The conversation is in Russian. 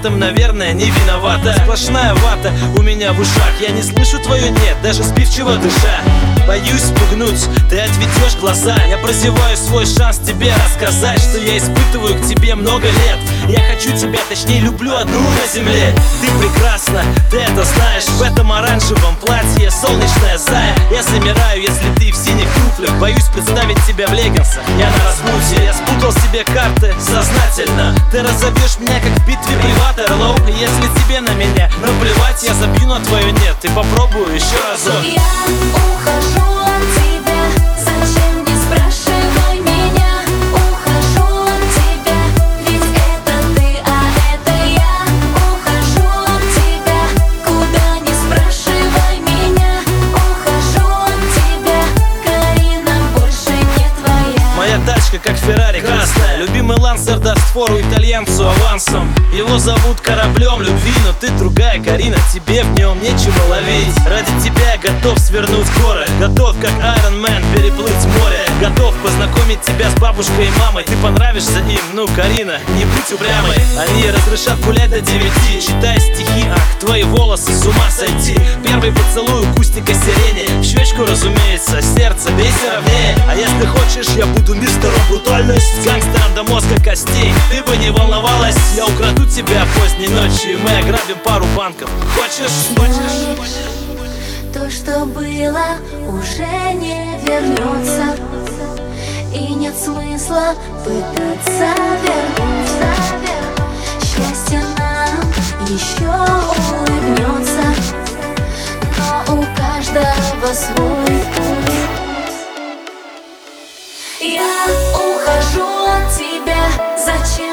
этом, наверное, не виновата. Сплошная вата у меня в ушах, я не слышу твое «нет», даже сбивчиво дыша. Боюсь спугнуть, ты отведешь глаза. Я прозеваю свой шанс тебе рассказать, что я испытываю к тебе много лет. Я хочу тебя, точнее люблю одну на земле. Ты прекрасна, ты это знаешь. В этом оранжевом платье солнечная зая. Я замираю, если ты в синих туфлях. Боюсь представить тебя в леггинсах, я на распутье. Я спутал себе карты сознательно. Ты разобьешь меня, как в битве при Ватерлоу. Если тебе на меня наплевать, я забью на твое «нет» и попробую еще разок. Я ухожу от тебя, зачем не спрашивай меня? Ухожу от тебя, ведь это ты, а это я. Ухожу от тебя, куда не спрашивай меня. Ухожу от тебя, Карина больше не твоя. Моя тачка как Феррари красная. Любимый Лансер даст фору итальянцу авансом. Его зовут кораблем любви, но ты другая, Карина, тебе в нем нечего ловить. Ради тебя я готов свернуть горы, готов как Iron Man переплыть море. Готов познакомить тебя с бабушкой и мамой. Ты понравишься им, ну, Карина, не будь упрямой. Они разрешат гулять до 9, читай стихи, ах, твои волосы с ума сойти. Первый поцелуй у кустика сирени, в щечку, разумеется, сердце бейся ровнее. А если хочешь, я буду мистером брутальность, гангстером до мозга костей. Ты бы не волновалась, я украду тебя поздней ночью, мы ограбим пару банков. Хочешь? То, что было, уже не вернется, и нет смысла пытаться вернуться. Счастье нам еще улыбнется, но у каждого свой путь. Я ухожу от тебя, зачем